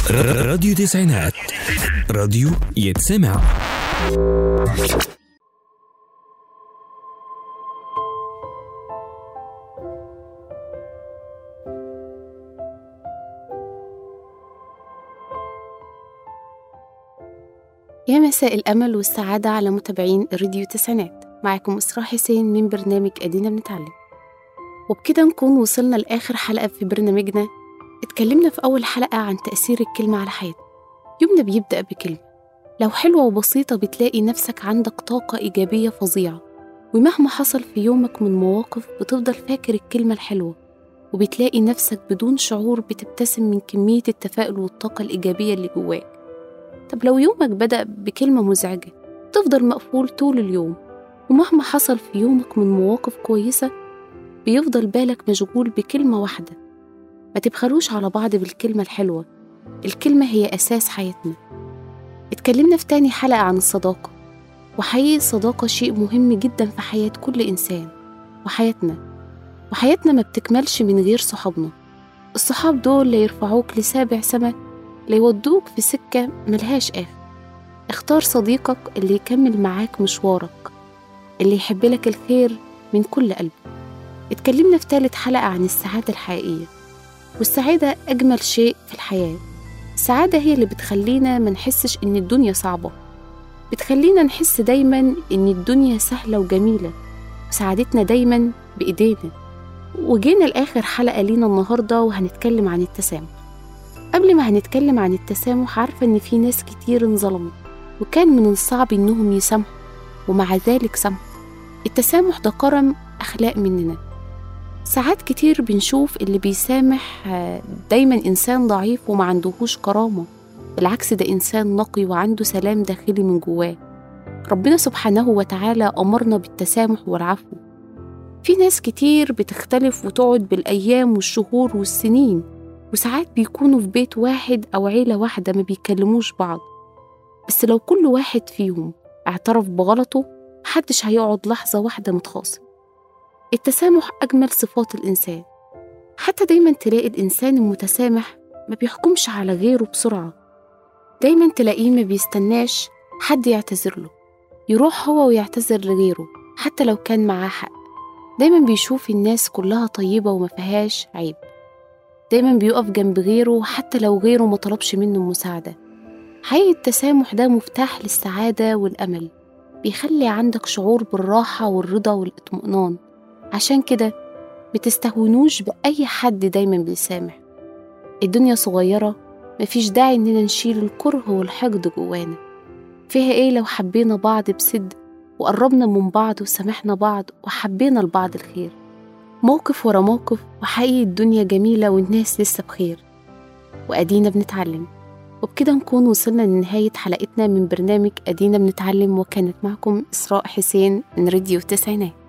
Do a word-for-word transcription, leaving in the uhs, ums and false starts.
راديو تسعينات، راديو يتسمع. يا مساء الأمل والسعادة على متابعين راديو تسعينات. معكم إسراء حسين من برنامج أدينا بنتعلم. وبكده نكون وصلنا لآخر حلقة في برنامجنا. اتكلمنا في أول حلقة عن تأثير الكلمة على حياتنا. يومنا بيبدأ بكلمة، لو حلوة وبسيطة بتلاقي نفسك عندك طاقة إيجابية فظيعة، ومهما حصل في يومك من مواقف بتفضل فاكر الكلمة الحلوة، وبتلاقي نفسك بدون شعور بتبتسم من كمية التفاؤل والطاقة الإيجابية اللي جواك. طب لو يومك بدأ بكلمة مزعجة تفضل مقفول طول اليوم، ومهما حصل في يومك من مواقف كويسة بيفضل بالك مشغول بكلمة واحدة. ما تبخلوش على بعض بالكلمة الحلوة، الكلمة هي أساس حياتنا. اتكلمنا في تاني حلقة عن الصداقة، وحقيقي الصداقة شيء مهم جدا في حياة كل إنسان وحياتنا وحياتنا ما بتكملش من غير صحابنا. الصحاب دول لا يرفعوك لسابع سما، لا يودوك في سكة ملهاش آخر. اختار صديقك اللي يكمل معاك مشوارك، اللي يحب لك الخير من كل قلب. اتكلمنا في ثالث حلقة عن السعادة الحقيقية، والسعادة أجمل شيء في الحياة. السعادة هي اللي بتخلينا ما نحسش إن الدنيا صعبة، بتخلينا نحس دايما إن الدنيا سهلة وجميلة، وسعادتنا دايما بإيدينا. وجينا لآخر حلقة لينا النهاردة وهنتكلم عن التسامح. قبل ما هنتكلم عن التسامح، عارفة إن في ناس كتير انظلموا وكان من الصعب إنهم يسامحوا، ومع ذلك سامحوا. التسامح ده كرم أخلاق مننا. ساعات كتير بنشوف اللي بيسامح دايما إنسان ضعيف وما عندهوش كرامة، بالعكس ده إنسان نقي وعنده سلام داخلي من جواه. ربنا سبحانه وتعالى أمرنا بالتسامح والعفو. في ناس كتير بتختلف وتقعد بالأيام والشهور والسنين، وساعات بيكونوا في بيت واحد أو عيلة واحدة ما بيكلموش بعض، بس لو كل واحد فيهم اعترف بغلطه محدش هيقعد لحظة واحدة متخاصم. التسامح أجمل صفات الإنسان. حتى دايما تلاقي الإنسان المتسامح ما بيحكمش على غيره بسرعة، دايما تلاقيه ما بيستناش حد يعتذر له، يروح هو ويعتذر لغيره حتى لو كان معاه حق. دايما بيشوف الناس كلها طيبة وما فيهاش عيب، دايما بيقف جنب غيره حتى لو غيره ما طلبش منه مساعدة. حقيقي التسامح ده مفتاح للسعادة والأمل، بيخلي عندك شعور بالراحة والرضا والاطمئنان. عشان كده بتستهونوش بأي حد دايما بيسامح. الدنيا صغيرة، مفيش داعي إننا نشيل الكره والحقد جوانا. فيها إيه لو حبينا بعض بصدق وقربنا من بعض وسامحنا بعض وحبينا لبعض الخير، موقف ورا موقف. وحقيقي الدنيا جميلة والناس لسه بخير، وأدينا بنتعلم. وبكده نكون وصلنا لنهاية حلقتنا من برنامج أدينا بنتعلم، وكانت معكم إسراء حسين من راديو تسعينات.